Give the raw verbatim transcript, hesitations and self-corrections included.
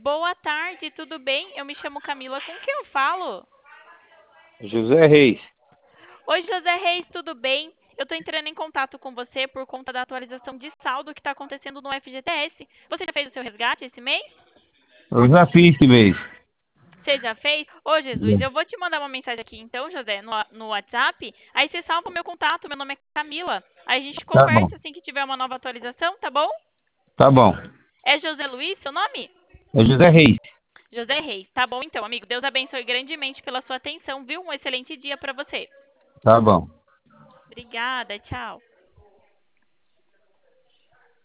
Boa tarde, tudo bem? Eu me chamo Camila, com quem eu falo? José Reis. Oi, José Reis, tudo bem? Eu tô entrando em contato com você por conta da atualização de saldo que está acontecendo no F G T S. Você já fez o seu resgate esse mês? Eu já fiz esse mês. Você já fez? Ô, Jesus, eu vou te mandar uma mensagem aqui então, José, no, no WhatsApp. Aí você salva o meu contato, meu nome é Camila. Aí a gente Tá bom, conversa assim que tiver uma nova atualização, tá bom? tá bom. É José Luiz, seu nome? É José Reis. José Reis. Tá bom então, amigo. Deus abençoe grandemente pela sua atenção, viu? Um excelente dia para você. Tá bom. Obrigada, tchau.